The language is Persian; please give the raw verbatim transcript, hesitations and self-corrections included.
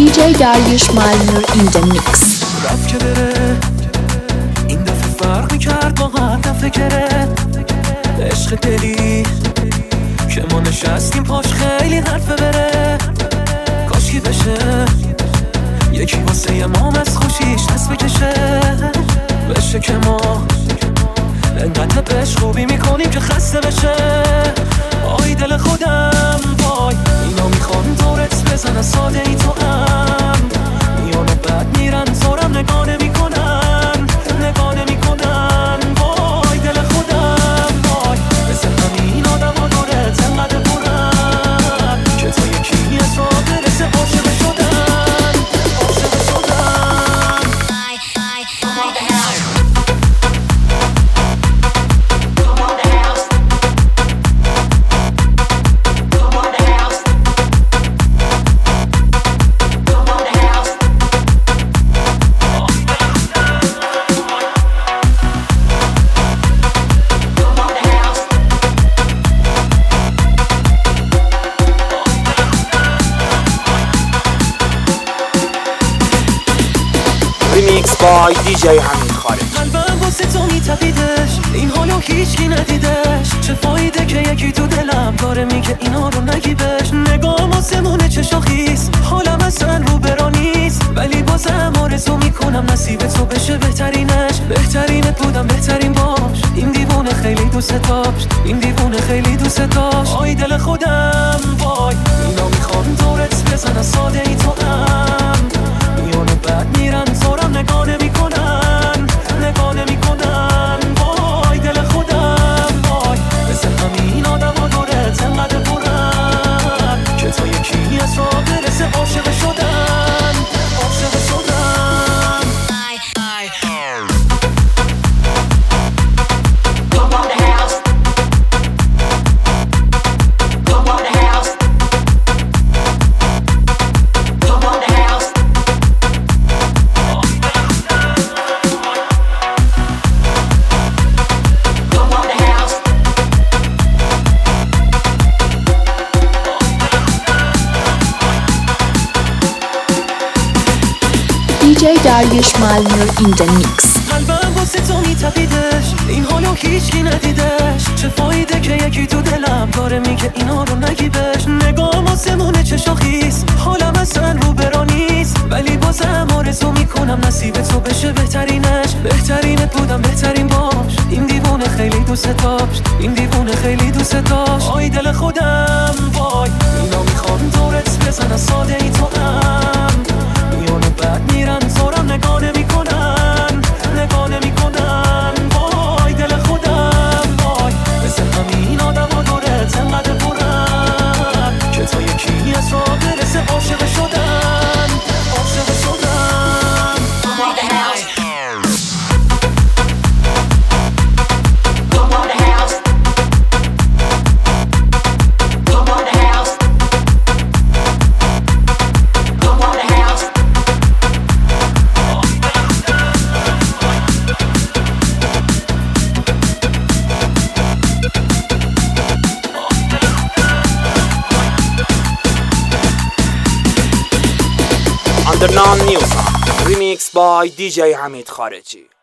دی جی داریوش مالنور in the mix. رفت که بره این دفعه فرق میکرد با هر دفعه گره عشق دلی که ما نشستیم پاش خیلی حرفه بره کاشکی بشه یکی واسه یه مام از خوشیش دست بکشه بشه که ما انقدر بهش خوبی میکنیم که خسته بشه آی دل خودم وای اینا میخوان دورت بزنن ساده ای تو هم میانه بد میرن زورم نگاه نمیکنن نگاه نمیکنن وای دل خودم وای مثل همین آدم ها دورت انقدر برن که تا یکی از را برسه عاشق شدن عاشق شدن ریمیکس بای دی جی حمید خارجی. قلبم واسه تو میتپیدش این حالو هیچکی ندیدش چه فایده که یکی تو دلم داره میگه اینا رو نگی بهش نگام آسمونه چه شاخیست حالم اصلا رو برا نیست ولی بازم آرزو میکنم نصیب تو بشه بهترینش بهترینت بودم بهترین باش این دیوونه خیلی دوست داشت این دیوونه خیلی دوست داشت آی دل خودم وای اینا میخوان دورت بزنن ساده ای تو هم میانه بد میرن زورم نگاه نمیکنن نگاه نمیکنن وای دل خودم وای مثل همین آدم ها دورت انقدر برن که تا یکی از را برسه عاشق شدن عاشق شدن دی جی داریوش مالنور in the mix. قلبم واسه تو میتپیدش این حالو هیچکی ندیدش چه فایده که یکی تو دلم داره میگه اینا رو نگی بهش نگام آسمونه چه شاخیست حالم اصلا رو برا نیست ولی بازم آرزو میکنم نصیب تو بشه بهترینش بهترینت بودم بهترین باش این دیوونه خیلی دوست داشت این دیوونه خیلی دوست داشت آی دل خودم وای اینا میخوان دورت بزنن ساده ای تو هم میانه بد میرن زورم نگاه نمیکنن نگاه نمیکنن وای دل خودم وای مثل همین آدم ها دورت انقدر برن که تا یکی از را برسه عاشق شدن عاشق شدن Underground News Remix by دی جی حمید خارجی.